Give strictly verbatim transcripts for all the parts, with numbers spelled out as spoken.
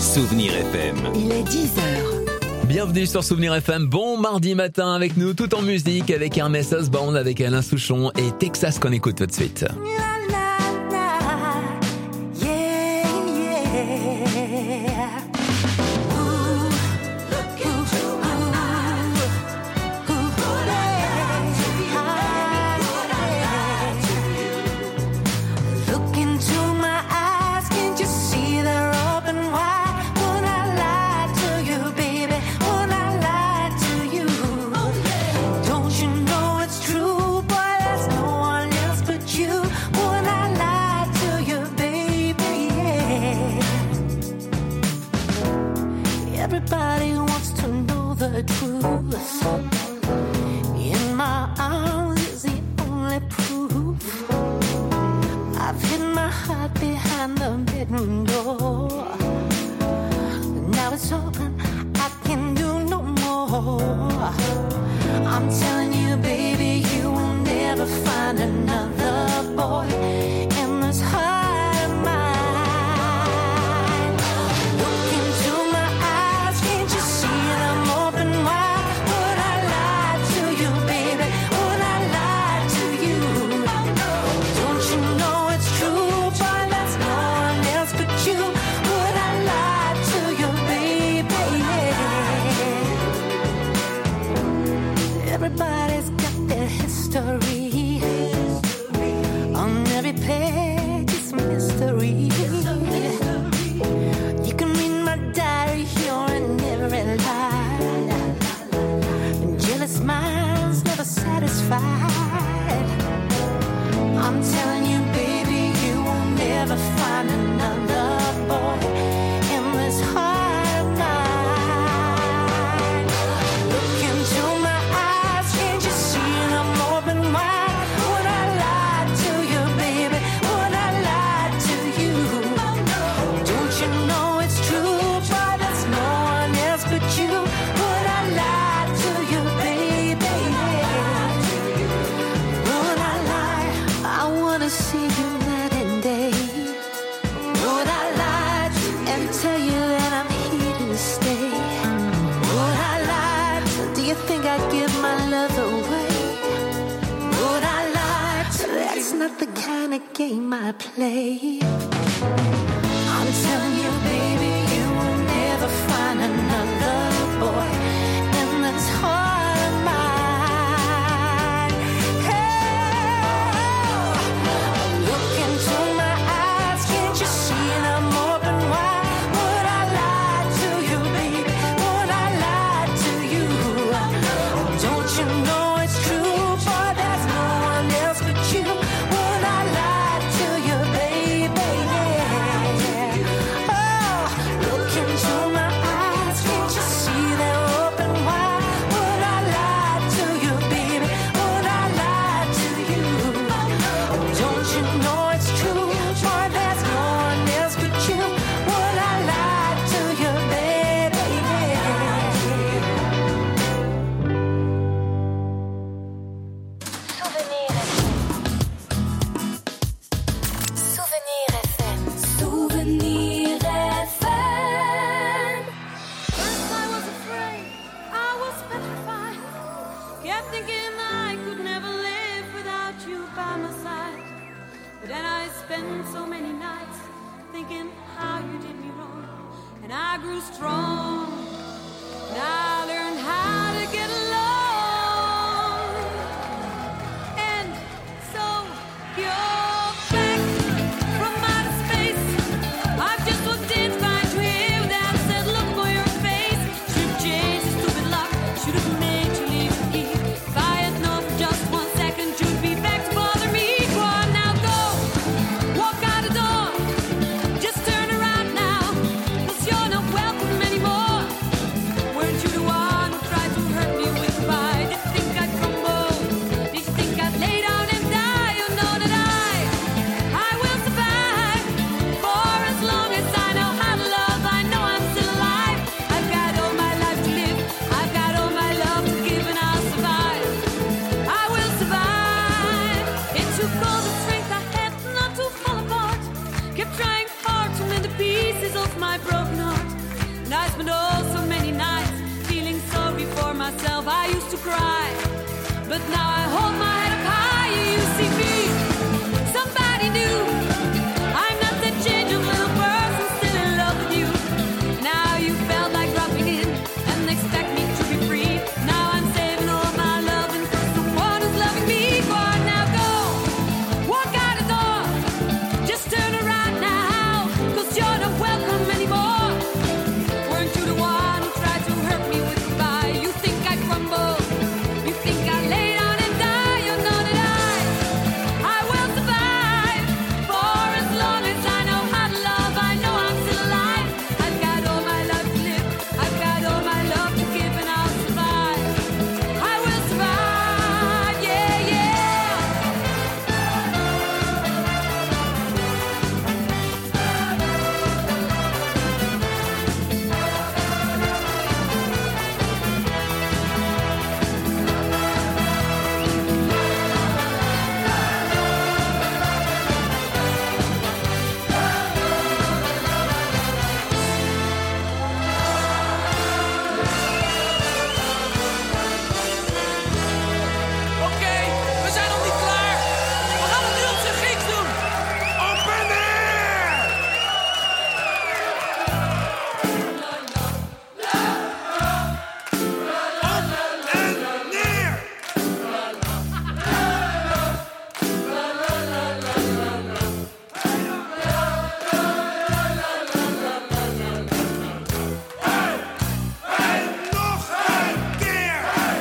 Souvenir F M. Il est dix heures. Bienvenue sur Souvenir F M, bon mardi matin avec nous, tout en musique, avec Ernest Osborne, avec Alain Souchon et Texas qu'on écoute tout de suite. Everybody wants to know the truth. In my arms is the only proof. I've hidden my heart behind the bedroom door. Now it's open, I can do no more. I'm telling you, baby, you will never find another boy in this heart. Everybody's got their history. On every page it's mystery. You can read my diary here in every line. Jealous minds never satisfied. I'm telling you, baby, you will never find another boy in this heart. The kind of game I play. I'm telling you, baby, you will never find another boy in this heart of mine. Hey, look into my eyes, can't you see them open wide? Would I lie to you, baby? Would I lie to you? Don't you know it's true, boy? There's no one else but you. So many nights thinking how you did me wrong, and I grew strong, and I learned how to get along, and so you're back from outer space. I've just walked in, find you here without a said look for your face. Should've changed the stupid lock, should've made you leave here. If I had known for just one second you'd be back to bother me. Go on now, go. Walk out the door, just turn around now, 'cause you're not welcome anymore. Weren't you the one who tried to hurt me with pride? Did you think I'd crumble? Did you think I'd lay down and die? You know that I, I will survive. For as long as I know how to love, I know I'm still alive. I've got all my life to live, I've got all my love to give, and I'll survive. I will survive. It took all the strength I had not to fall apart. Kept trying hard to mend the pieces of my broken heart. And I spent oh so many nights feeling sorry for myself. I used to cry, but now I hold my head up high. You see me, somebody new. I'm not that change of little person still in love with you. Now you felt like dropping in and expect me to be free. Now I'm saving all my love and for someone who's loving me. Go on now, go, walk out the door. Just turn around now, cause you're not welcome anymore. Weren't you the one who tried to hurt me with goodbye? You think I crumble, you think I lay down and die. You know that I, I will survive. For as long as I know how to love, I know I'm still alive. I've got all my life to live, I've got all my love to give, and I'll survive. I will survive, yeah, yeah. Oké, we zijn nog niet klaar. We gaan het nu op zijn Grieks doen. Open air! Op en neer! En nog een keer!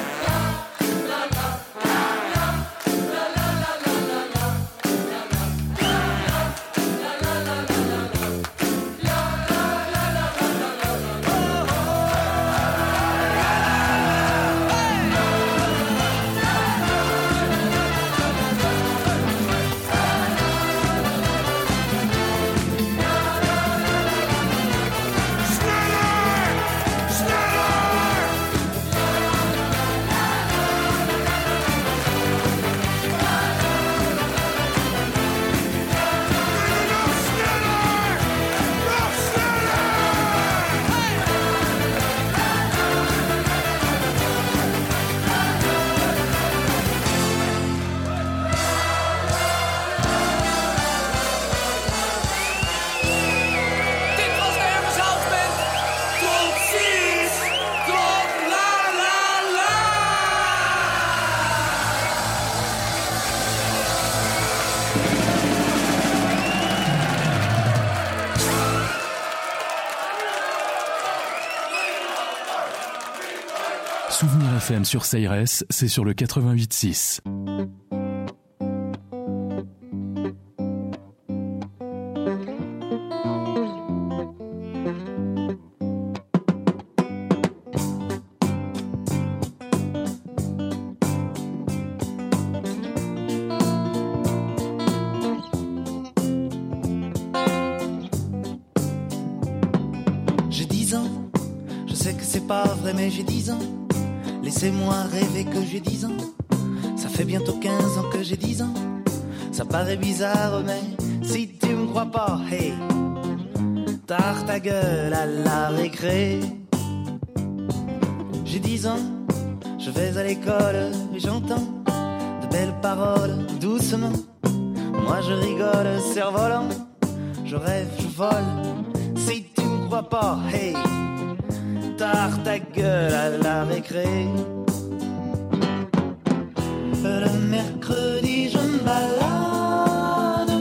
Sneller! Sneller! Nog sneller! Nog sneller! Dit was de Hermes House Band. Tot ziens! Tot la la la! Souvenir F M sur Cyrès, c'est sur le quatre-vingt-huit six. J'ai dix ans, je sais que c'est pas vrai mais j'ai dix ans. Laissez-moi rêver que j'ai dix ans. Ça fait bientôt quinze ans que j'ai dix ans. Ça paraît bizarre mais si tu me crois pas, hey, tard ta gueule à la récré. J'ai dix ans, je vais à l'école et j'entends de belles paroles doucement. Moi je rigole, cerf-volant, je rêve, je vole. Si tu me crois pas, hey, tard ta gueule à la récré. Le mercredi je me balade,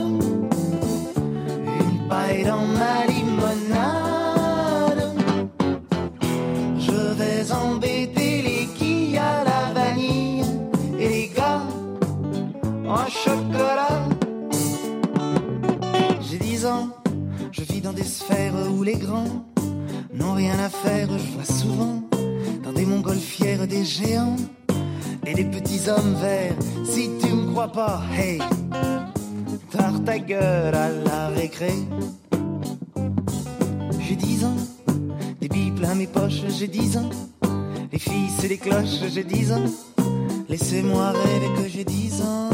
une paille dans ma limonade. Je vais embêter les quilles à la vanille et les gars en chocolat. J'ai dix ans, je vis dans des sphères où les grands n'ont rien à faire. Je vois souvent dans des montgolfières des géants et des petits hommes verts. Si tu me crois pas, hey, tard ta gueule à la récré. J'ai dix ans, des billes plein mes poches, j'ai dix ans. Les filles c'est des cloches, j'ai dix ans. Laissez-moi rêver que j'ai dix ans.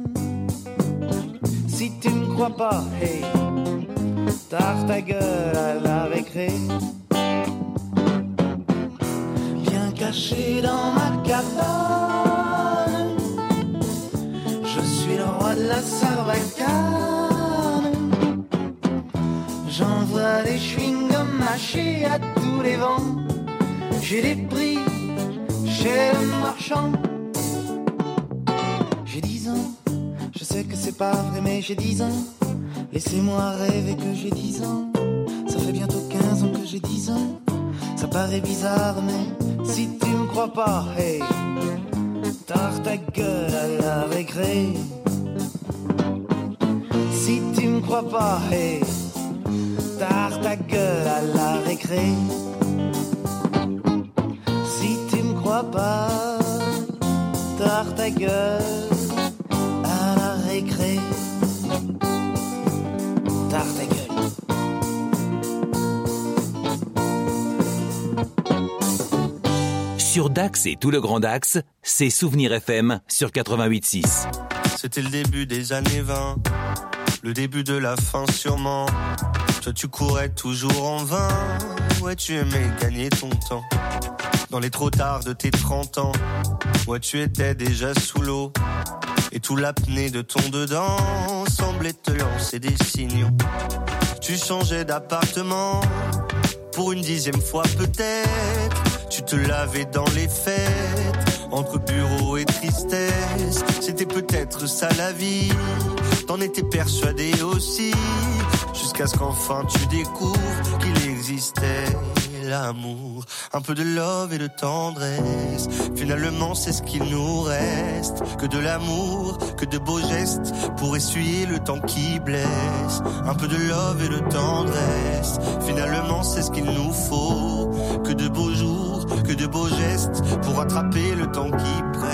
Si tu me crois pas, hey, tard ta gueule à la récré. couché dans ma cabane. Je suis le roi de la Sarbacane. J'envoie des chewing-gums mâchés à tous les vents. J'ai des prix chez le marchand. J'ai dix ans, je sais que c'est pas vrai mais j'ai dix ans. Laissez-moi rêver que j'ai dix ans. Ça fait bientôt quinze ans que j'ai dix ans. Ça paraît bizarre mais si tu me crois pas, hey, tard ta gueule à la récré. Si tu me crois pas, hey, tard ta gueule à la récré. Si tu me crois pas, tard ta gueule à la récré. Tard ta gueule. Sur Dax et tout le Grand Dax, c'est Souvenir F M sur quatre-vingt-huit six. C'était le début des années vingt, le début de la fin sûrement. Toi tu courais toujours en vain, ouais tu aimais gagner ton temps. Dans les trop tard de tes trente ans, ouais tu étais déjà sous l'eau. Et tout l'apnée de ton dedans semblait te lancer des signaux. Tu changeais d'appartement, pour une dixième fois peut-être. Tu te lavais dans les fêtes, entre bureau et tristesse. C'était peut-être ça la vie, t'en étais persuadé aussi. Jusqu'à ce qu'enfin tu découvres qu'il existait l'amour. Un peu de love et de tendresse, finalement c'est ce qu'il nous reste. Que de l'amour, que de beaux gestes, pour essuyer le temps qui blesse. Un peu de love et de tendresse, finalement c'est ce qu'il nous faut. Que de beaux jours, que de beaux gestes, pour rattraper le temps qui presse.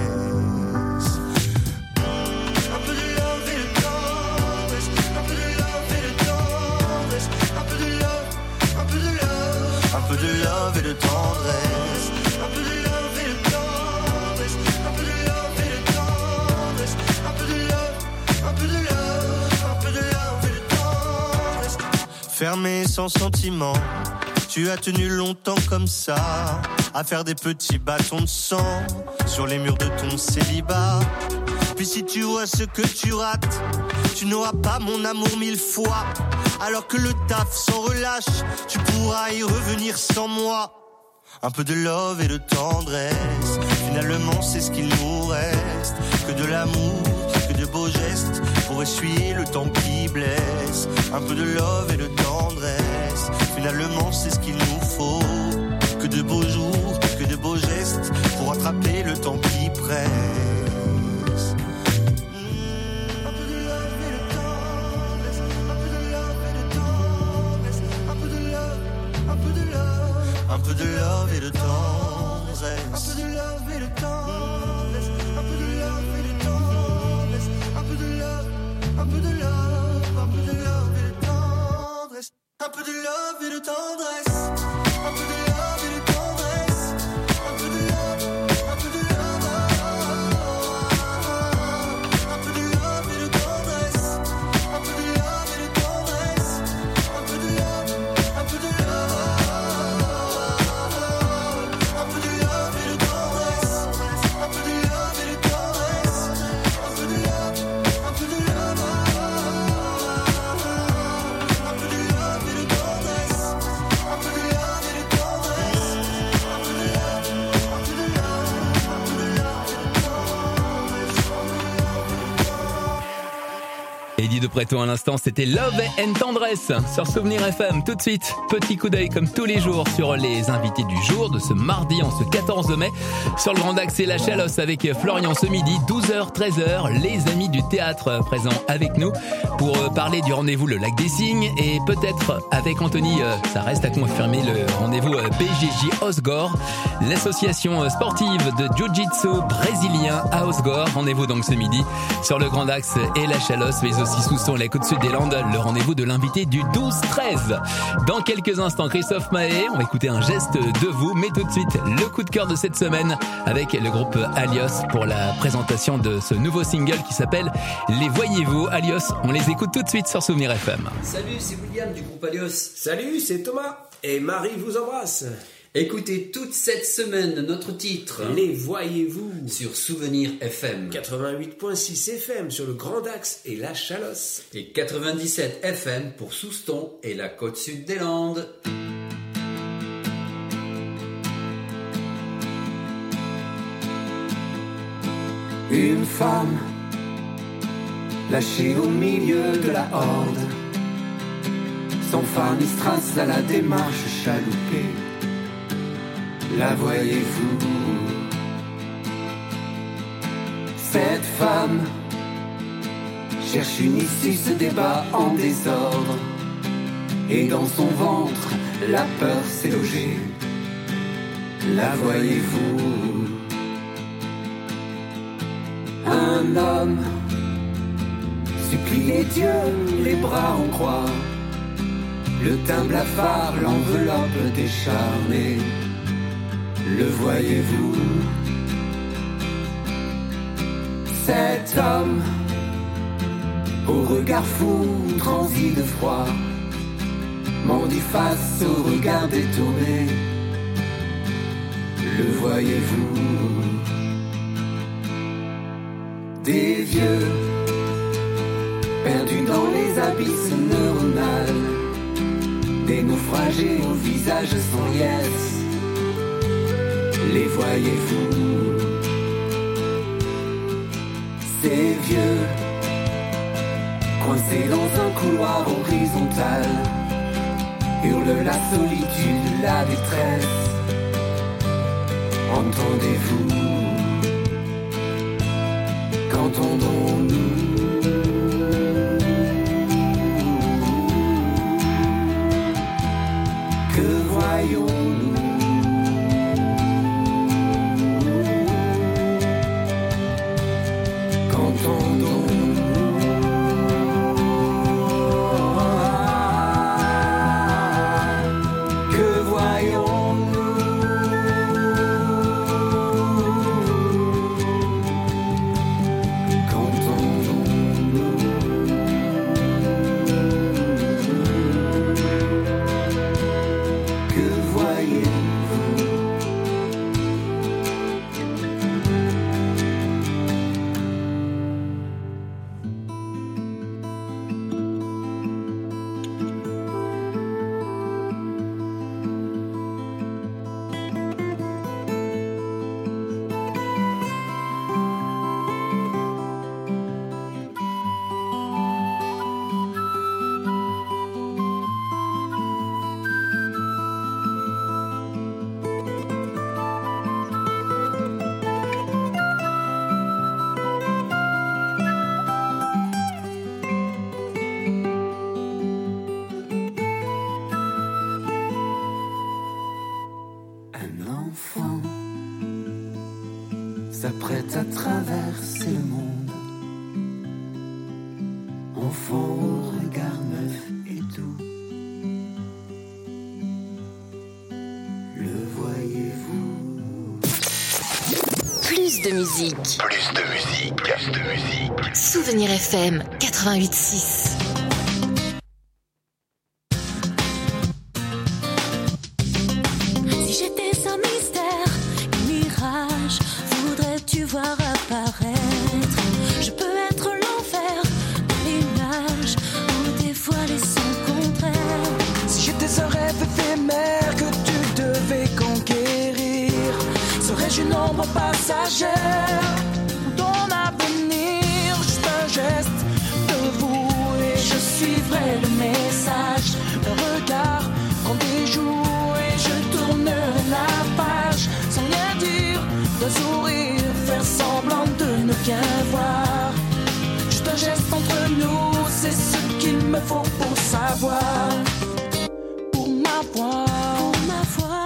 Un peu de love et de tendresse, un peu de love et de tendresse, un peu de love, un peu de love, un peu de love et de tendresse, un peu de love et de tendresse, un peu de love et de tendresse, un peu de love, un peu de love, un peu de love et de tendresse. Fermé sans sentiment, tu as tenu longtemps comme ça, à faire des petits bâtons de sang sur les murs de ton célibat. Puis si tu vois ce que tu rates, tu n'auras pas mon amour mille fois. Alors que le taf s'en relâche, tu pourras y revenir sans moi. Un peu de love et de tendresse, finalement c'est ce qu'il nous reste. Que de l'amour, que de beaux gestes, pour essuyer le temps qui blesse. Un peu de love et de tendresse, finalement c'est ce qu'il nous faut. Que de beaux jours, que de beaux gestes, pour rattraper le temps qui presse. Un peu de love et de tendresse, un peu de love et de tendresse, un peu de love, un peu de love, un peu de love et de tendresse, un peu de love et de tendresse, un peu de love et de tendresse, un peu de love, un peu de love, un peu de love et de tendresse, un peu de love et de tendresse, un peu de love et de tendresse, un peu de love, un peu de love, un peu de love et de tendresse, un peu de love et de tendresse, un peu de love, un peu de love, un peu de love et de tendresse, un peu de love et de tendresse, un peu de love, un peu de love, un peu de love et de tendresse, un peu de love et de tendresse, un peu de love, un peu de love, un peu de love et de tendresse. Eddie de Préto à l'instant, c'était Love and Tendresse sur Souvenir F M. Tout de suite, petit coup d'œil comme tous les jours sur les invités du jour de ce mardi en ce quatorze mai. Sur le Grand Dax et la Chalosse avec Florian ce midi, douze heures, treize heures, les amis du théâtre présents avec nous pour parler du rendez-vous Le Lac des Cygnes et peut-être avec Anthony, ça reste à confirmer, le rendez-vous B G J Osgore, l'association sportive de Jiu-Jitsu brésilien à Osgore. Rendez-vous donc ce midi sur le Grand Dax et la Chalosse, mais aussi sous son la côte sud des Landes, le rendez-vous de l'invité du douze treize. Dans quelques instants, Christophe Maé, on va écouter un geste de vous, mais tout de suite, le coup de cœur de cette semaine avec le groupe Alios pour la présentation de ce nouveau single qui s'appelle Les Voyez-vous. Alios, on les écoute tout de suite sur Souvenir F M. Salut, c'est William du groupe Alios. Salut, c'est Thomas. Et Marie vous embrasse. Écoutez toute cette semaine notre titre. Les voyez-vous sur Souvenir F M. quatre-vingt-huit virgule six F M sur le Grand Axe et la Chalosse. Et quatre-vingt-dix-sept F M pour Souston et la côte sud des Landes. Une femme lâchée au milieu de la horde, sans phare ni strass à la démarche chaloupée. La voyez-vous? Cette femme cherche une issue, se débat en désordre, et dans son ventre la peur s'est logée. La voyez-vous? Un homme supplie les dieux, les bras en croix, le teint blafard, l'enveloppe décharnée. Le voyez-vous? Cet homme au regard fou, transi de froid, mendie face au regard détourné. Le voyez-vous? Des vieux perdus dans les abysses neuronales, des naufragés au visage sans liesse. Les voyez-vous? Ces vieux coincés dans un couloir horizontal hurlent la solitude, la détresse. Entendez-vous? Qu'entendons-nous? Que voyons-nous? Qu'entendons-nous? Que voyons-nous? S'apprête à traverser le monde, enfant au regard neuf et doux. Le voyez-vous? Plus de musique. Plus de musique. Plus de musique. Souvenir F M quatre-vingt-huit virgule six. Si j'étais un mystère, un mirage, voudrais-tu voir apparaître? Je peux être l'enfer, l'image, ou dévoiler son contraire. Si j'étais un rêve éphémère que tu devais conquérir, serais-je une ombre passagère? Ton avenir, juste un geste de vous, et je suivrai le message. Un regard, rendez-vous, et je tournerai la page sans rien dire, d'un sourire, faire semblant de ne rien voir. Juste un geste entre nous, c'est ce qu'il me faut pour savoir, pour m'avoir, pour m'avoir.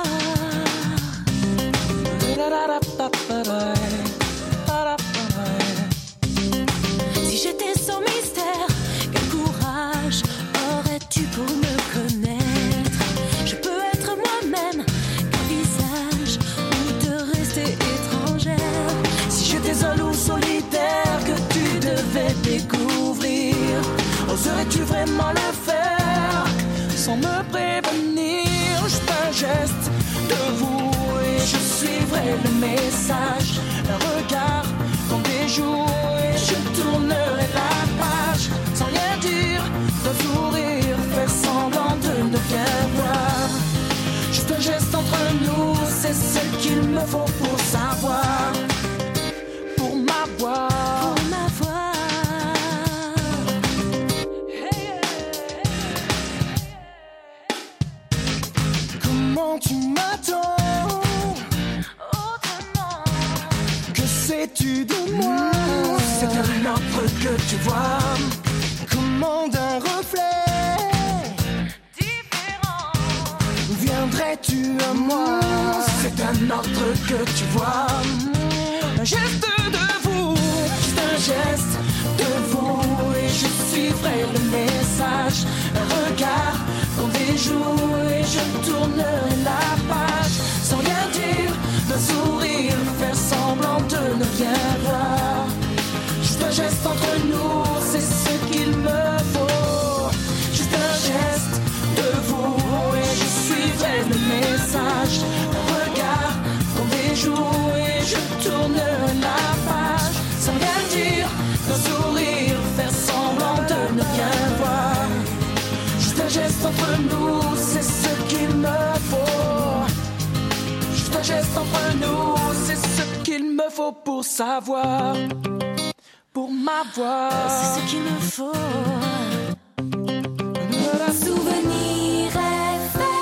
Si j'étais sans mystère, quel courage aurais-tu pour me connaître? Je peux être moi-même, qu'un visage, ou te rester étrangère. Si j'étais un loup solitaire que tu devais découvrir, oserais-tu vraiment le faire sans me prévenir? Juste un geste de vous et je suivrai le message. Un regard comme des jours et je tournerai la page. Sans rien dire, d'un sourire, faire semblant de ne rien voir. Juste un geste entre nous, c'est ce qu'il me faut pour savoir. Pour m'avoir. Pour m'avoir. Comment tu m'attends autrement? Que sais-tu de moi? C'est un autre que tu vois. Comment d'un reflet différent viendrais-tu à moi? C'est un autre que tu vois. Un geste de vous, juste un geste de vous et je suivrai le message. Un regard comme des jours et je tournerai la page. Sans rien dire, d'un sourire, faire semblant de ne rien voir. Juste un geste entre nous, c'est ce qu'il me faut. Juste un geste de vous et je suivrai le message. Un regard comme des jours et je tournerai la page. Sans rien dire, d'un sourire, faire semblant de ne rien voir. Juste un geste entre nous, c'est ce qu'il me faut. Juste un geste entre nous, c'est ce qu'il me faut pour savoir. Pour m'avoir. C'est ce qu'il me faut. Souvenir F M.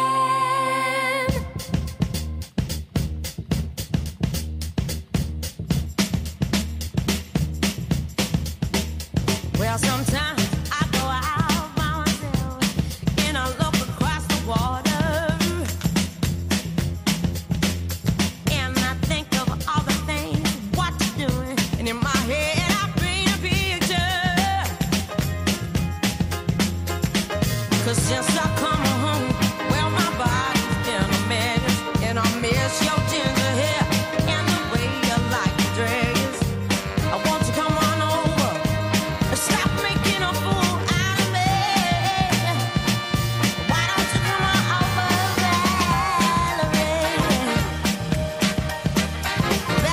Well, sometimes I go out by myself and I look across the water and I think of all the things what you're doing, and in my head I paint a picture. 'Cause since I come home, well my body's been a mess, and I miss your ginger hair and the way you like your dress. I want you to come on over. Stop making a fool out of me. Why don't you come on over, Valerie? Valerie,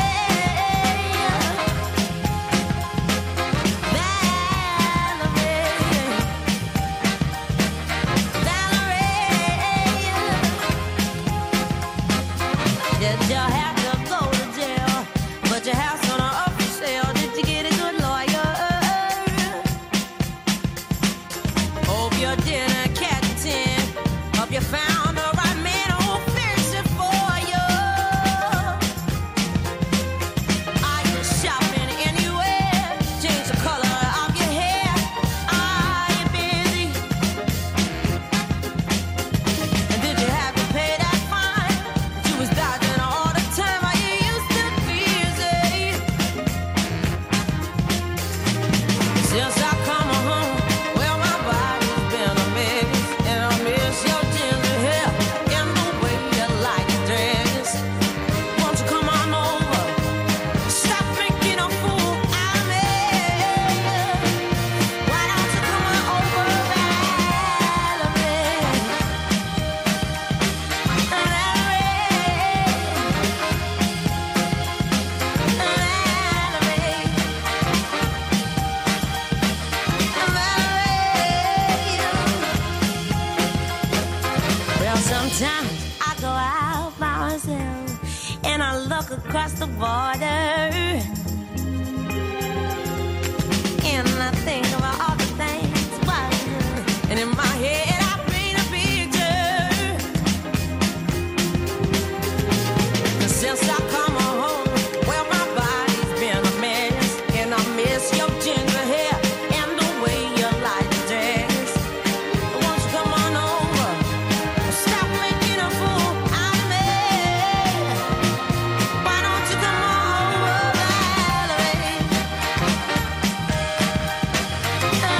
Valerie, did you have to go to jail? But your house on up for sale. Did you get a good lawyer? Hope you didn't catch ten. Hope you found the right man who'll fix it for you. Are you shopping anywhere? Change the color of your hair. Are you busy? And did you have to pay that fine? You was dodging all the time. Are you used to busy? Since I come home, well my body's been a mess, and I miss your ginger hair and the way you like your dress. Won't you come on over? Stop making a fool out of me. Why don't you come on over, Valerie? Well, sometimes I go out by myself and I look across the border and I think about all the things what I do. And in my head I paint a picture. 'Cause since I come home, well my body's been a mess, and I miss your ginger hair and the way you like your dress. Won't you come on over? Stop making a fool out of me. Why don't you come on over, Valerie?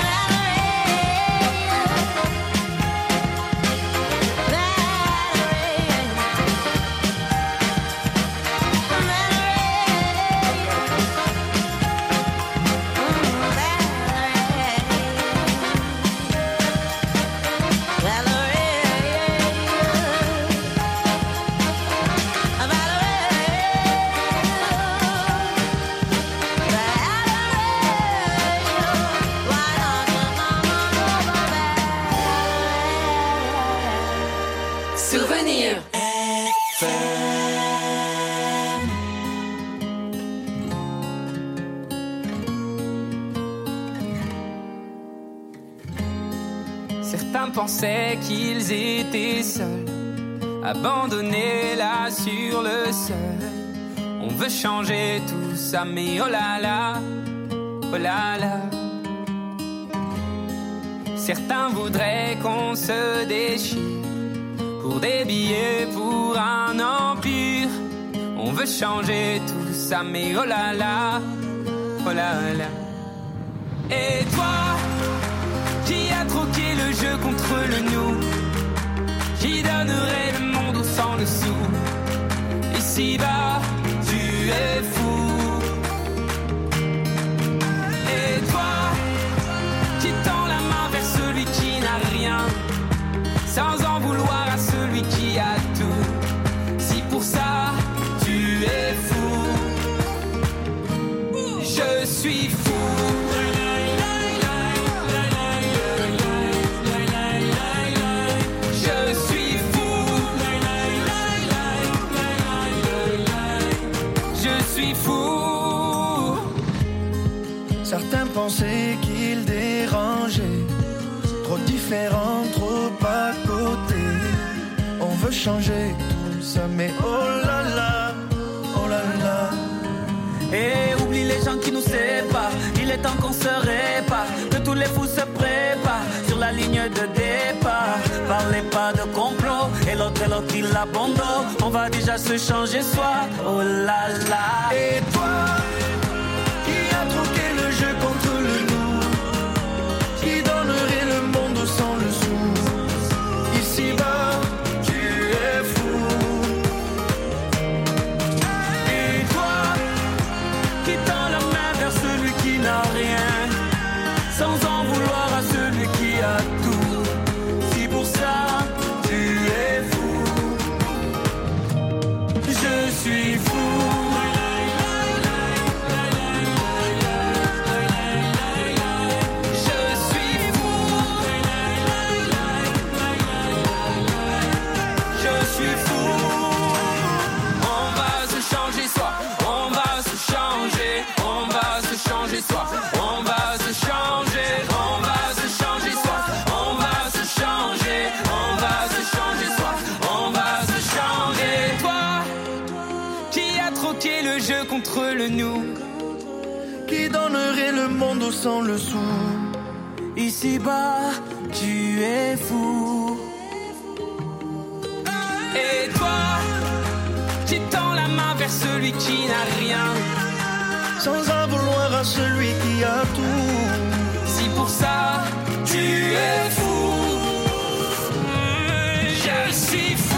Souvenir F M. Certains pensaient qu'ils étaient seuls, abandonnés là sur le sol. On veut changer tout ça, mais oh là là, oh là là. Certains voudraient qu'on se déchire pour des billets, pour un empire. On veut changer tout ça, mais oh là là, oh là là. Et toi, qui a troqué le jeu contre le nous, qui donnerait le monde au sang le sou. Ici-bas, tu es fou. Et toi, qui tend la main vers celui qui n'a rien, sans en vouloir à celui qui a tout. Si pour ça, tu es fou, je suis fou. Certains pensaient qu'ils dérangeaient, trop différents, trop à côté. On veut changer tout ça, mais oh là là, oh là là. Et oublie les gens qui nous séparent, il est temps qu'on se répare, que tous les fous se préparent sur la ligne de départ. Parlez pas de complot, et l'autre et l'autre il abandonne. On va déjà se changer soi, oh là là. Et toi, qui a troqué le jeu contre le nous, qui donnerait le monde sans le sou. Ici-bas, tu es fou. Et toi, qui tend la main vers celui qui n'a rien, sans en vouloir à celui qui a tout. Si pour ça, tu es fou, je suis fou. Contre le nous, qui donnerait le monde sans le sou. Ici-bas, tu es fou. Et toi, qui tend la main vers celui qui n'a rien, sans en vouloir à celui qui a tout. Si pour ça, tu es fou, je suis fou.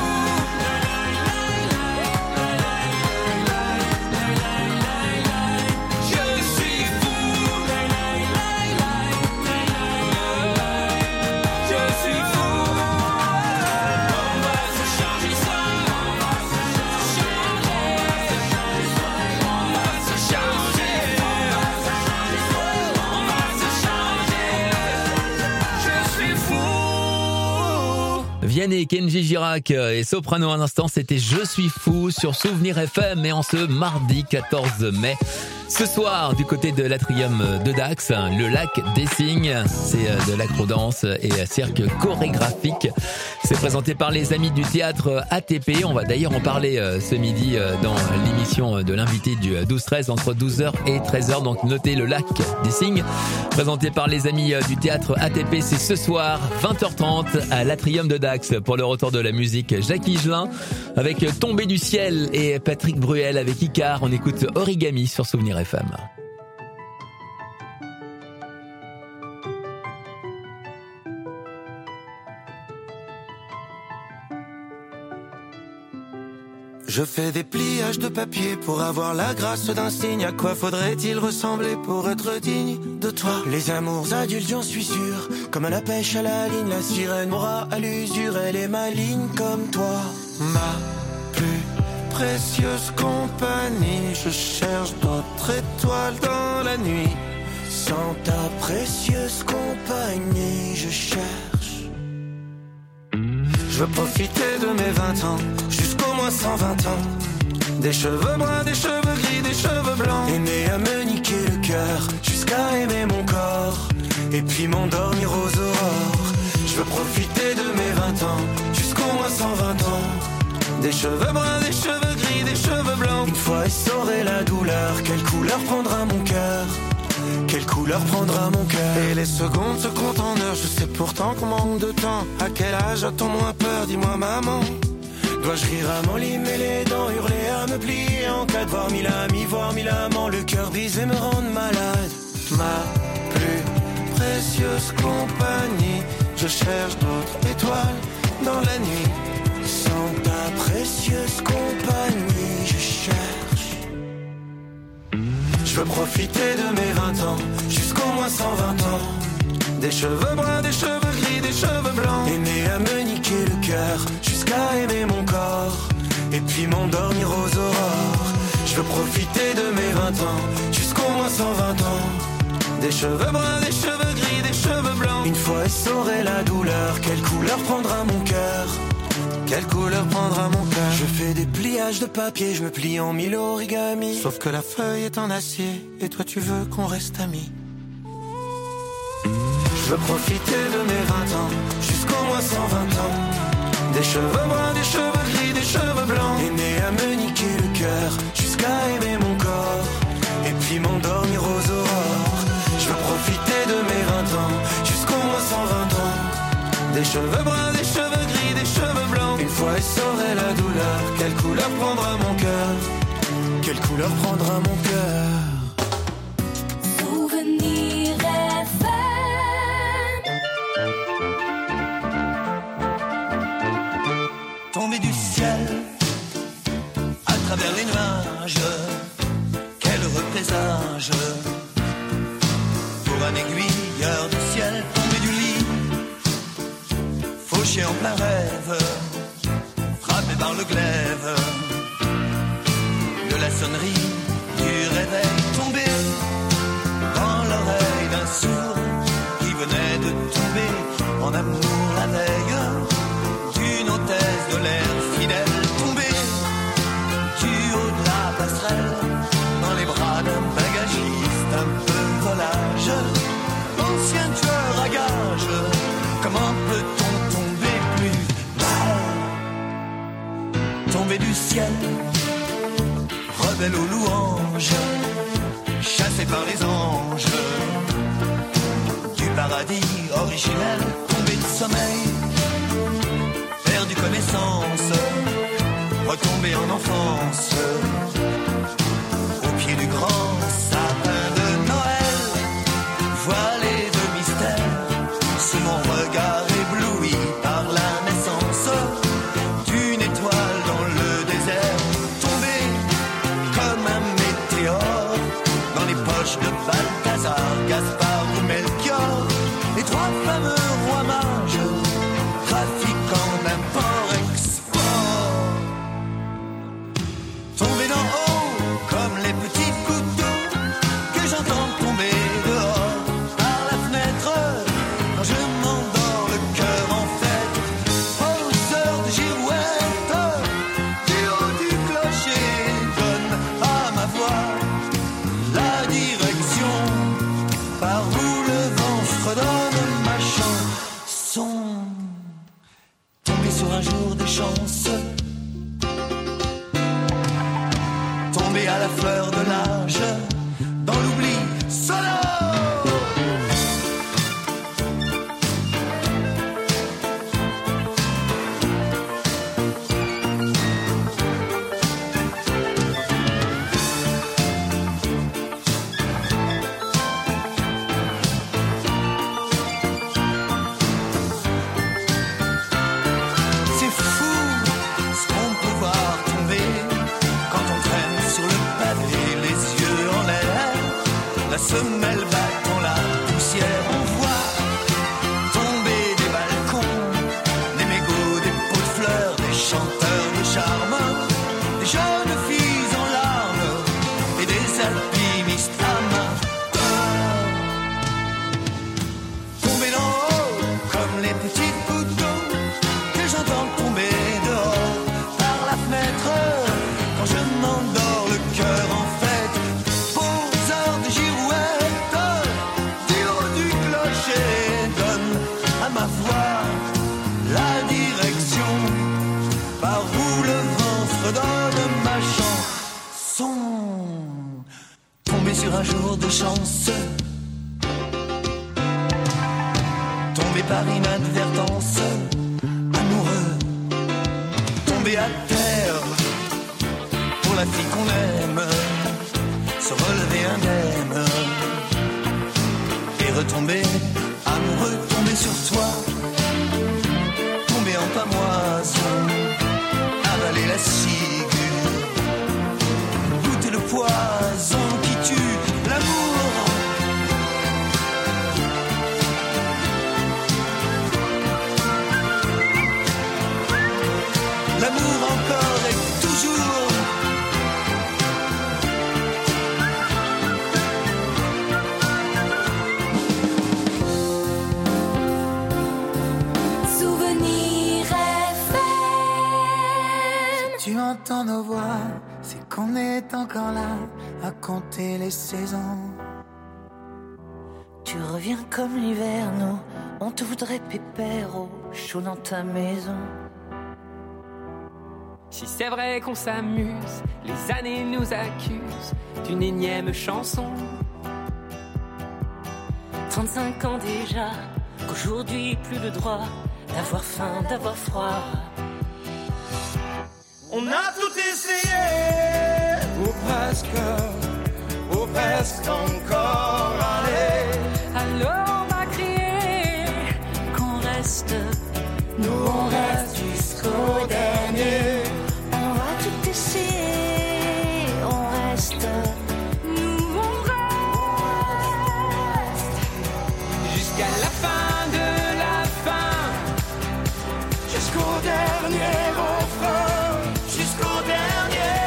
Vianney, Kenji Girac et Soprano à l'instant, c'était Je suis fou sur Souvenir F M. Et en ce mardi quatorze mai, ce soir, du côté de l'Atrium de Dax, le lac des Cygnes, c'est de l'acrodance et cirque chorégraphique. C'est présenté par les amis du théâtre A T P. On va d'ailleurs en parler ce midi dans l'émission de l'invité du douze treize entre douze heures et treize heures. Donc notez le lac des Cygnes, présenté par les amis du théâtre A T P. C'est ce soir, vingt heures trente, à l'Atrium de Dax pour le retour de la musique. Jacques Higelin avec Tombé du ciel et Patrick Bruel avec Icar. On écoute Origami sur Souvenir F M. Je fais des pliages de papier pour avoir la grâce d'un signe. À quoi faudrait-il ressembler pour être digne de toi? Les amours adultes, j'en suis sûr, comme à la pêche à la ligne. La sirène m'aura à l'usure, elle est maligne comme toi. Ma plus précieuse compagnie, je cherche d'autres étoiles dans la nuit. Sans ta précieuse compagnie, je cherche. Je veux profiter de mes vingt ans, jusqu'au moins cent vingt ans. Des cheveux bruns, des cheveux gris, des cheveux blancs. Aimer à me niquer le cœur, jusqu'à aimer mon corps. Et puis m'endormir aux aurores. Je veux profiter de mes vingt ans, jusqu'au moins cent vingt ans. Des cheveux bruns, des cheveux gris, des cheveux blancs. Une fois essoré la douleur, quelle couleur prendra mon cœur? Quelle couleur prendra mon cœur? Et les secondes se comptent en heures. Je sais pourtant qu'on manque de temps. À quel âge a-t-on moins peur? Dis-moi maman. Dois-je rire à mon lit, mais les dents, hurler à me plier en cas de voir mille amis, voir mille amants, le cœur brisé me rendre malade. Ma plus précieuse compagnie, je cherche d'autres étoiles dans la nuit. Sans ta précieuse compagnie, je cherche. Je veux profiter de mes vingt ans, jusqu'au moins cent vingt ans. Des cheveux bruns, des cheveux gris, des cheveux blancs. Aimer à me niquer le cœur, jusqu'à aimer mon corps. Et puis m'endormir aux aurores. Je veux profiter de mes vingt ans, jusqu'au moins cent vingt ans. Des cheveux bruns, des cheveux gris, des cheveux blancs. Une fois essoré la douleur, quelle couleur prendra mon cœur? Quelle couleur prendra mon cœur? Je fais des pliages de papier, je me plie en mille origami. Sauf que la feuille est en acier, et toi tu veux qu'on reste amis. Je veux profiter de mes vingt ans, jusqu'au moins cent vingt ans. Des cheveux bruns, des cheveux gris, des cheveux blancs. Aimer à me niquer le cœur, jusqu'à aimer mon corps. Et puis m'endormir aux aurores. Je veux profiter de mes vingt ans, jusqu'au moins cent vingt ans. Des cheveux bruns, des cheveux gris, des cheveux blancs. Une fois essoré la douleur, quelle couleur prendra mon cœur? Quelle couleur prendra mon cœur? Souvenir F M. Tombé du ciel, à travers les nuages, quel heureux présage. Pour un aiguilleur du ciel, tombé du lit, fauché en plein rêve, frappé par le glaive de la sonnerie du réveil, tombé dans l'oreille d'un sourd qui venait de tomber en amour la veille d'une hôtesse de l'air fidèle, tombé du haut de la passerelle dans les bras d'un bagagiste un peu volage, ancien tueur à gages. Comment peut-on tomber plus bas? Tomber du ciel, rebelle aux louanges, chassé par les anges du paradis originel, tombé de sommeil, perdu connaissance, retombé en enfance, au pied du grand sapin de Noël, voilé de mystère, sous mon regard ébloui par la naissance d'une étoile dans le désert, tombé comme un météore dans les poches de Balthazar, Gaspard ou Melchior, les trois fameux rois mages, trafiquants d'import-export, tombé d'en haut comme les petits couteaux que j'entends tomber dehors par la fenêtre quand je m'endors le cœur en fête, aux heures de girouette, du haut du clocher donne à ma voix la direction par où le vent fredonne ma chanson, tombé sur un jour de chance, tombé à la fleur de l'âge, dans l'oubli sonore. C'est fou ce qu'on peut voir tomber quand on traîne sur le pavé, les yeux par où le vent fredonne ma chanson. Tombé sur un jour de chance, tombé par inadvertance, amoureux, tombé à terre pour la fille qu'on aime, se relever indemne et retomber amoureux, tomber sur toi, tomber en pamoison, avaler la ciguë, goûter le poison qui tue l'amour. L'amour encore et toujours. Tu entends nos voix, c'est qu'on est encore là à compter les saisons. Tu reviens comme l'hiver, nous, on te voudrait pépère au chaud dans ta maison. Si c'est vrai qu'on s'amuse, les années nous accusent d'une énième chanson. trente-cinq ans déjà, qu'aujourd'hui plus le droit d'avoir faim, d'avoir froid. On a tout essayé, ou presque, ou presque encore, allez. Alors on va crier qu'on reste, nous on reste jusqu'au dernier. On va tout essayer, on reste, nous on reste jusqu'à la fin de la fin, jusqu'au dernier refrain. Jusqu'au dernier,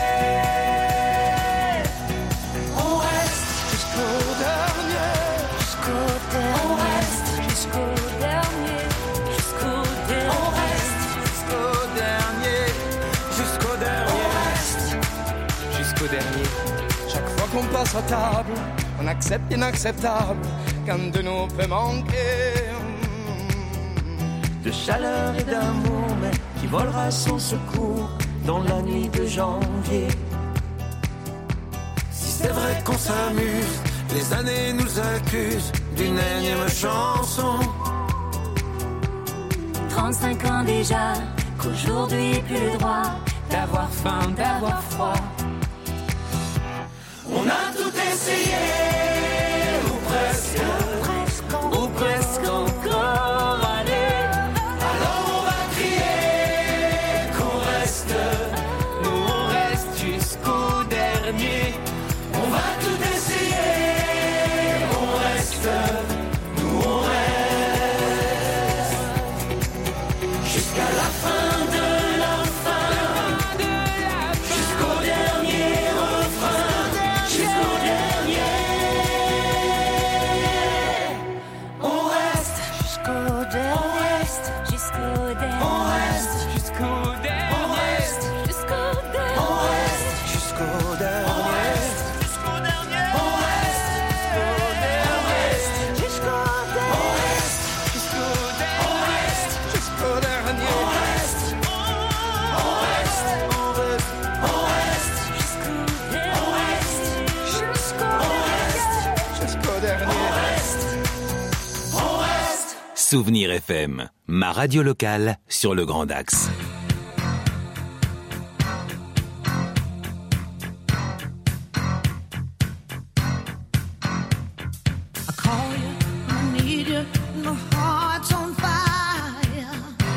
on reste jusqu'au dernier, jusqu'au dernier, on reste jusqu'au dernier, jusqu'au dernier, on reste jusqu'au dernier, jusqu'au dernier, on reste jusqu'au dernier. Chaque fois qu'on passe à table, on accepte l'inacceptable, qu'un de nous peut manquer de chaleur et d'amour, mais qui volera son secours dans la nuit de janvier. Si c'est vrai qu'on s'amuse, les années nous accusent d'une énième chanson. trente-cinq ans déjà, qu'aujourd'hui plus le droit d'avoir faim, d'avoir froid. On a tout essayé, ou presque, presque, ou presque encore, allez. Alors on va crier qu'on reste, nous on reste jusqu'au dernier. On va tout essayer, on reste, nous on reste jusqu'à la fin de la fin, jusqu'au dernier refrain, jusqu'au dernier. On reste jusqu'au dernier, on reste jusqu'au dernier, on reste jusqu'au dernier, on reste jusqu'au dernier, on reste jusqu'au dernier, on reste jusqu'au dernier, on reste jusqu'au dernier, on reste jusqu'au dernier, on reste jusqu'au dernier, on reste, on reste, on reste, on reste jusqu'au dernier, on reste jusqu'au dernier, on reste, on reste. Souvenir F M, ma radio locale sur le Grand Axe. I call you, I need you, my heart's on fire.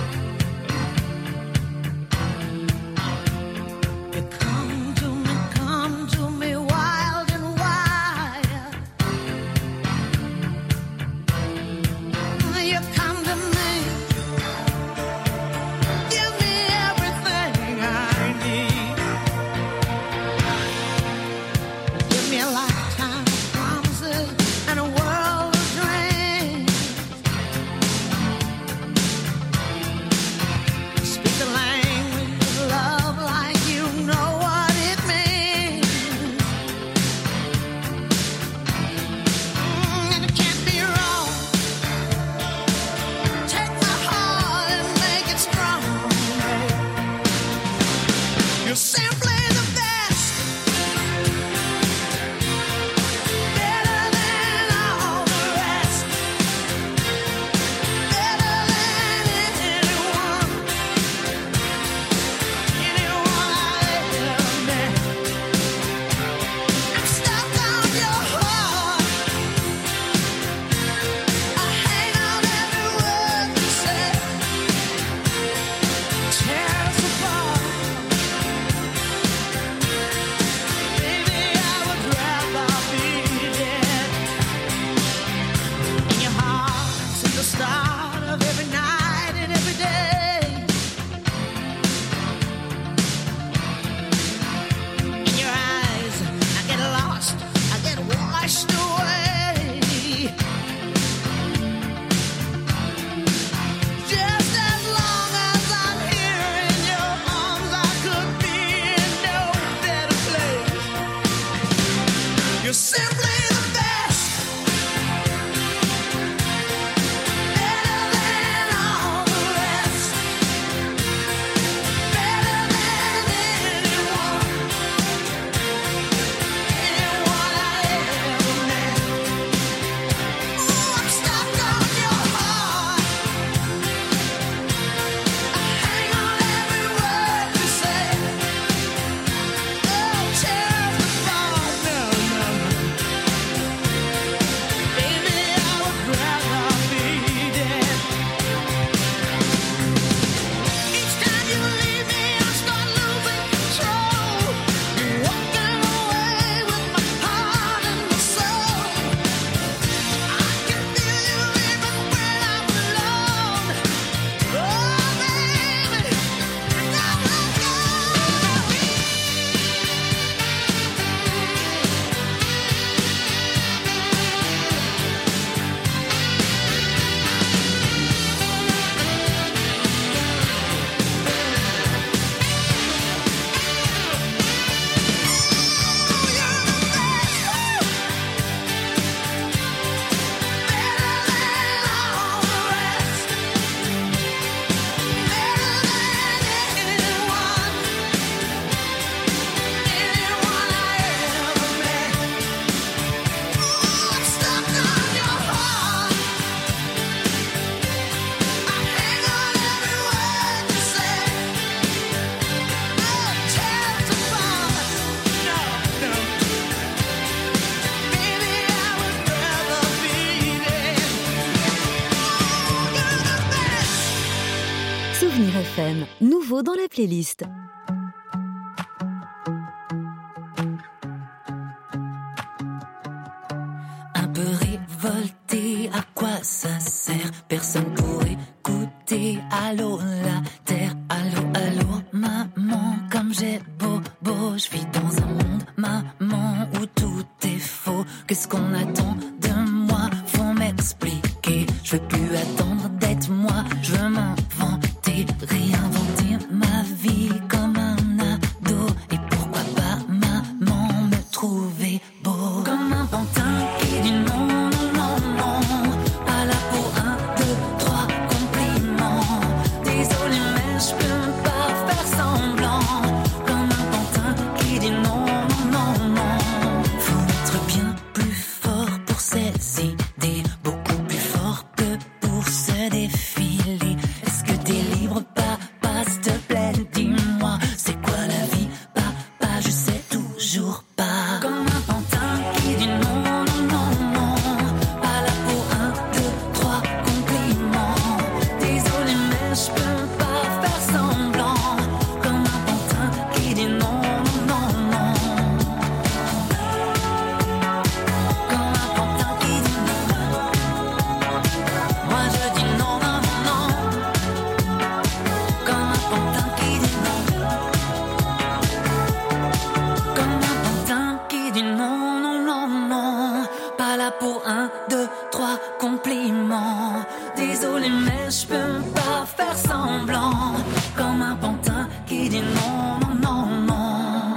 You come to me, come to me wild and wild. You come to me, give me Souvenir F M, nouveau dans la playlist. Un peu révolté, à quoi ça sert? Personne pour écouter. Allô la terre, allô, allô, maman, comme j'ai beau, beau, je vis dans un monde, maman, où tout est faux. Qu'est-ce qu'on attend de moi? Faut m'expliquer. Je veux plus attendre d'être moi, je veux m'inventer, réinventer ma vie comme un ado. Et pourquoi pas maman me trouver beau comme un pantin qui dit non, non, non, non. Pas là pour un, deux, trois compliments. Désolé mais je peux pas faire semblant. Comme un pantin qui dit non, non, non, non. Faut être bien plus fort pour ces idées, beaucoup plus fort que pour se défiler. Est-ce que t'es libre, papa, s'il te plaît, dis-moi, c'est quoi la vie, papa, je sais toujours pas. Comme un pantin qui dit non, non, non, non. Pas là pour un, deux, trois compliments. Désolé mais je peux pas faire semblant. Comme un pantin qui dit non, non, non, non. Comme un pantin qui dit non. Moi je dis non, non, non, non. Comme un pantin qui dit non. Comme un pantin qui dit non, non, non, non. Pas là pour un, deux, trois compliments. Désolé mais je peux pas faire semblant. Comme un pantin qui dit non, non, non, non.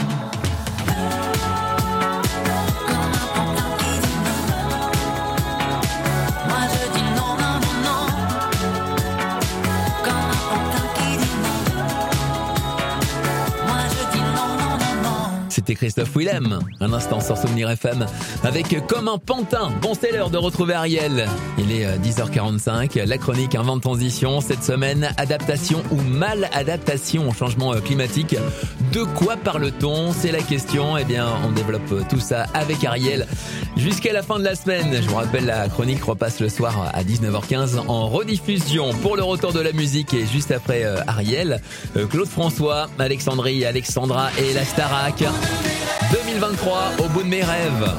Comme un pantin qui dit non. Moi je dis non, non, non, non. Comme un pantin qui dit non. Moi je dis non, non, non, non. C'était Christophe Willem, un instant sur Souvenir F M, avec Comme un pantin. Bon, c'est l'heure de retrouver Ariel. Il est dix heures quarante-cinq, la chronique Un vent de transition. Cette semaine, adaptation ou mal-adaptation au changement climatique. De quoi parle-t-on? C'est la question. Eh bien, on développe tout ça avec Ariel jusqu'à la fin de la semaine. Je vous rappelle, la chronique repasse le soir à dix-neuf heures quinze en rediffusion. Pour le retour de la musique et juste après euh, Ariel, euh, Claude François, Alexandrie, Alexandra et la Starac. deux mille vingt-trois, au bout de mes rêves.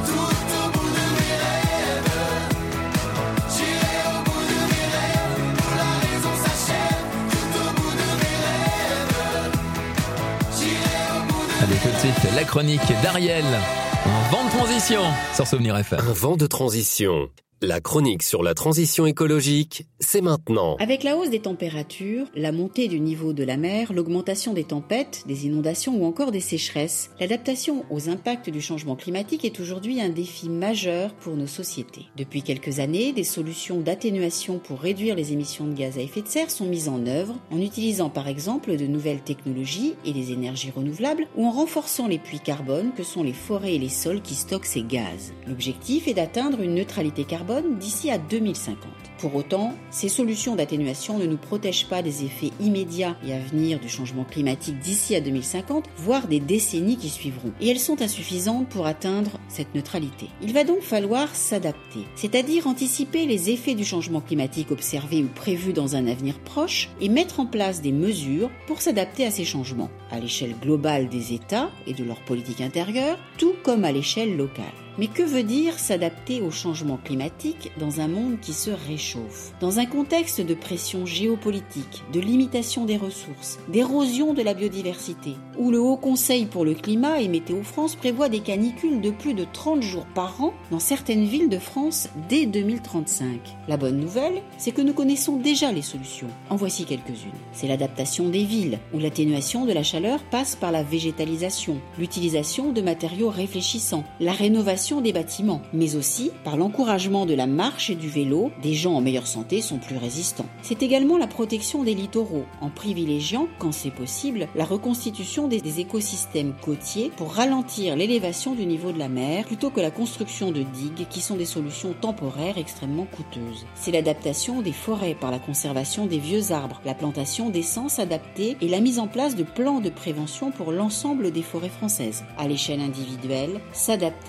Allez, tout de suite, la chronique d'Ariel. Un vent de transition sur Souvenir F M. Un vent de transition. La chronique sur la transition écologique, c'est maintenant. Avec la hausse des températures, la montée du niveau de la mer, l'augmentation des tempêtes, des inondations ou encore des sécheresses, l'adaptation aux impacts du changement climatique est aujourd'hui un défi majeur pour nos sociétés. Depuis quelques années, des solutions d'atténuation pour réduire les émissions de gaz à effet de serre sont mises en œuvre en utilisant par exemple de nouvelles technologies et des énergies renouvelables ou en renforçant les puits carbone que sont les forêts et les sols qui stockent ces gaz. L'objectif est d'atteindre une neutralité carbone d'ici à deux mille cinquante. Pour autant, ces solutions d'atténuation ne nous protègent pas des effets immédiats et à venir du changement climatique d'ici à deux mille cinquante, voire des décennies qui suivront. Et elles sont insuffisantes pour atteindre cette neutralité. Il va donc falloir s'adapter, c'est-à-dire anticiper les effets du changement climatique observés ou prévus dans un avenir proche et mettre en place des mesures pour s'adapter à ces changements, à l'échelle globale des États et de leur politique intérieure, tout comme à l'échelle locale. Mais que veut dire s'adapter au changement climatique dans un monde qui se réchauffe? Dans un contexte de pression géopolitique, de limitation des ressources, d'érosion de la biodiversité, où le Haut Conseil pour le climat et Météo France prévoit des canicules de plus de trente jours par an dans certaines villes de France dès deux mille trente-cinq. La bonne nouvelle, c'est que nous connaissons déjà les solutions. En voici quelques-unes. C'est l'adaptation des villes, où l'atténuation de la chaleur passe par la végétalisation, l'utilisation de matériaux réfléchissants, la rénovation des bâtiments, mais aussi par l'encouragement de la marche et du vélo. Des gens en meilleure santé sont plus résistants. C'est également la protection des littoraux, en privilégiant, quand c'est possible, la reconstitution des, des écosystèmes côtiers pour ralentir l'élévation du niveau de la mer, plutôt que la construction de digues qui sont des solutions temporaires extrêmement coûteuses. C'est l'adaptation des forêts par la conservation des vieux arbres, la plantation d'essences adaptées et la mise en place de plans de prévention pour l'ensemble des forêts françaises. À l'échelle individuelle, s'adapter, c'est déjà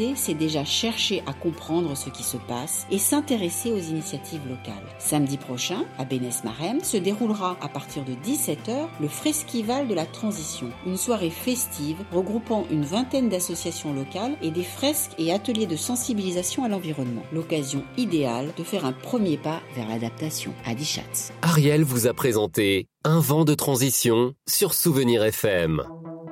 déjà chercher à comprendre ce qui se passe et s'intéresser aux initiatives locales. Samedi prochain, à Bénesse-Maremmes, se déroulera à partir de dix-sept heures le Fresquival de la Transition, une soirée festive regroupant une vingtaine d'associations locales et des fresques et ateliers de sensibilisation à l'environnement. L'occasion idéale de faire un premier pas vers l'adaptation. Adi Schatz. Ariel vous a présenté Un vent de transition sur Souvenir F M.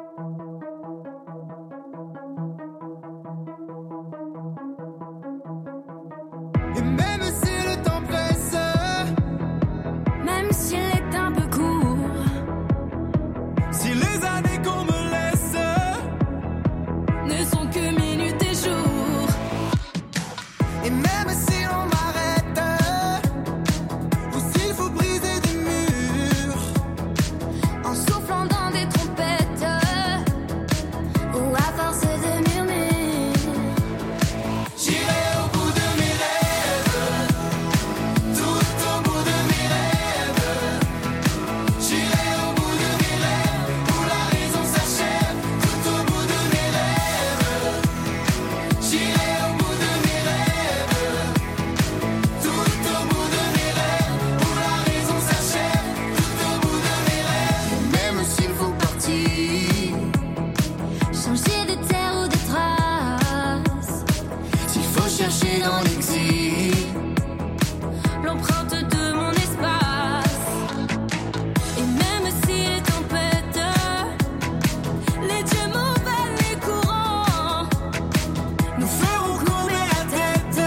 Et même si le temps presse, même s'il est un peu court, si les années qu'on me laisse ne sont que minutes et jours, et même si on m'arrête, ou s'il faut briser des murs, en soufflant dans des trompettes, ou à force de murmures, j'irai au bout de mes rêves, tout au bout de mes rêves, j'irai au bout de mes rêves, où la raison s'achève, tout au bout de mes rêves, j'irai au bout de mes rêves, tout au bout de mes rêves, où la raison s'achève, tout au bout de mes rêves. Même s'il faut partir, changer de terre ou de trace, s'il faut chercher dans l'exil l'empreinte de mon espace, et même si les tempêtes, les dieux mauvais, les courants nous feront courber la tête,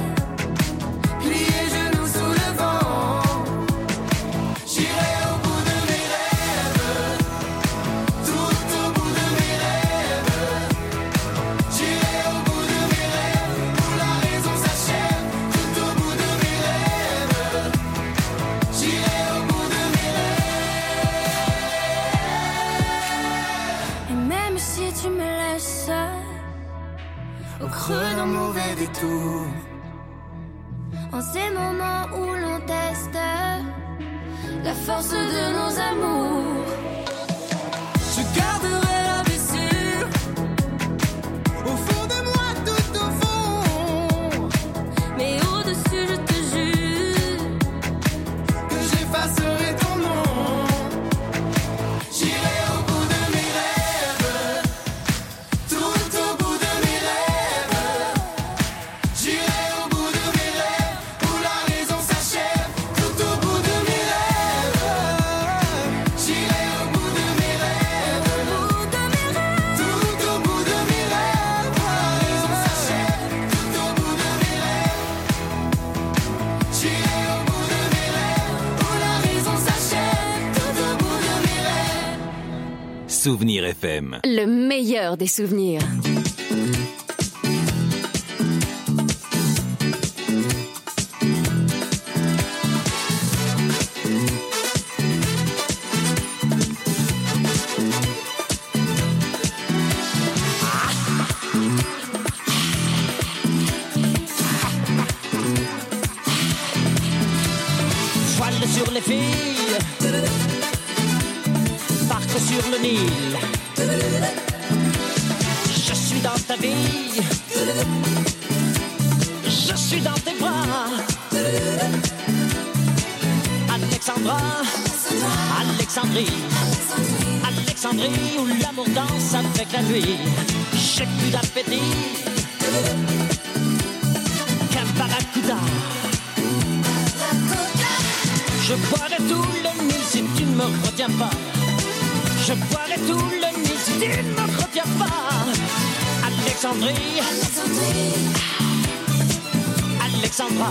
plier genoux sous le vent, j'irai au bout de mes rêves, tout au bout de mes rêves, j'irai au bout de mes rêves, où la raison s'achève, tout au bout de mes rêves, j'irai au bout de mes rêves. Et même si tu me laisses au creux d'un mauvais détour, en ces moments où l'on teste la force de nos amours, je garderai la blessure au fond de moi, tout au fond, mais au-dessus je te jure que j'effacerai ton nom. J'irai au bout de mes rêves, tout au bout de mes rêves, j'irai au bout de mes rêves, où la raison s'achève, tout au bout de mes rêves, j'irai au bout de mes rêves, tout au bout de mes rêves, où la raison s'achève, tout au bout de mes rêves, j'irai au bout de mes rêves, où la raison s'achève, tout au bout de mes rêves. Souvenir F M. Le meilleur des souvenirs. Voile sur les filles, barque sur le Nil. Je suis dans ta vie, je suis dans tes bras. Alexandra, Alexandrie, Alexandrie où l'amour danse avec la nuit. J'ai plus d'appétit qu'un barracuda. Je boirai tout le Nil si tu ne me retiens pas. Je boirai tout le Nil si tu ne me retiens pas. Alexandrie, Alexandra,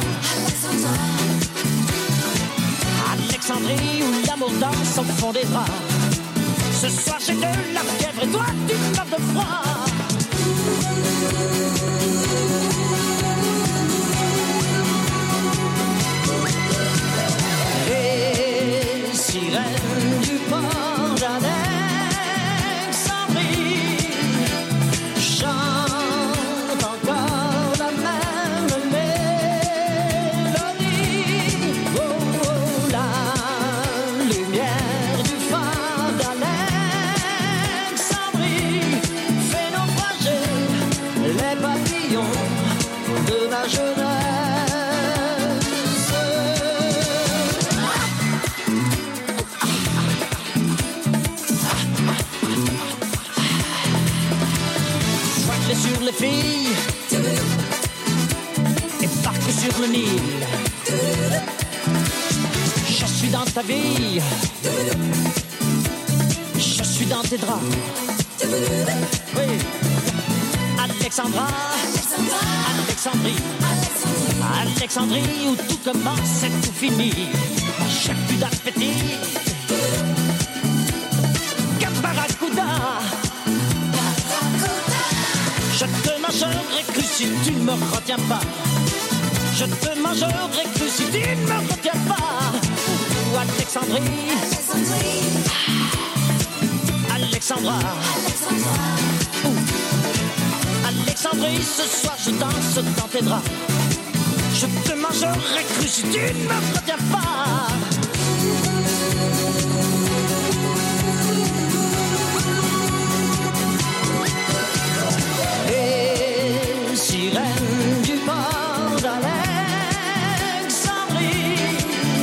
Alexandrie où l'amour danse au fond des bras. Ce soir j'ai de la fièvre et toi tu meurs de froid. Les sirènes du port d'Alexandrie chantent encore la même mélodie. Oh, oh, la lumière du phare d'Alexandrie fait naufrager les papillons. les filles et barque sur le Nil. Je suis dans ta vie, je suis dans tes draps. Oui, Alexandra, Alexandrie, Alexandrie où tout commence et tout finit. J'ai plus d'appétit. Caparacuda, je te mangerai cru si tu ne me retiens pas. Je te mangerai cru si tu ne me retiens pas. Ou Alexandrie, Alexandra, Ouh. Alexandrie, ce soir je danse dans tes draps. Je te mangerai cru si tu ne me retiens pas. Les sirènes du port d'Alexandrie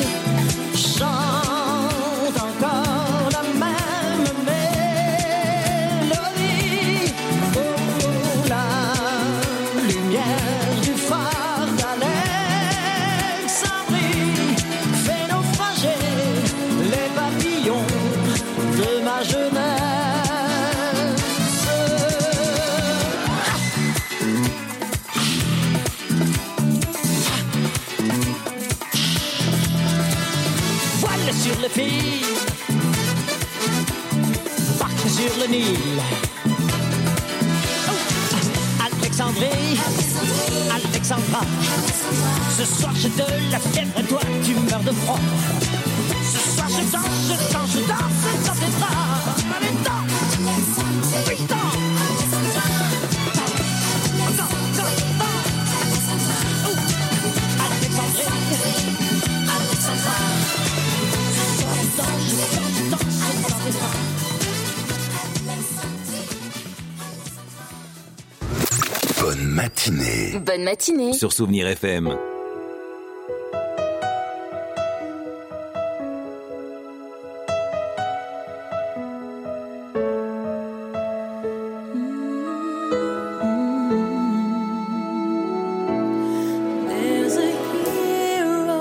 chantent encore la même mélodie. Oh, la lumière du phare d'Alexandrie fait naufrager les papillons de ma jeunesse. Voile sur les filles, barque sur le Nil. Oh, Alexandrie, Alexandra, ce soir j'ai de la fièvre et toi tu meurs de froid. Ce soir je danse, je danse, je danse dans tes bras. Allez, danse, oui, danse. Bonne matinée. Bonne matinée. Sur Souvenir F M. There's a hero.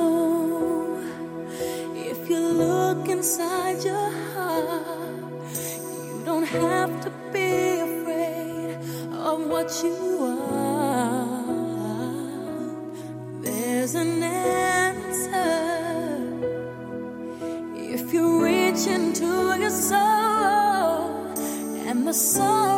If you look inside your heart, you don't have to be afraid of what you are. There's an answer. If you reach into your soul, and the soul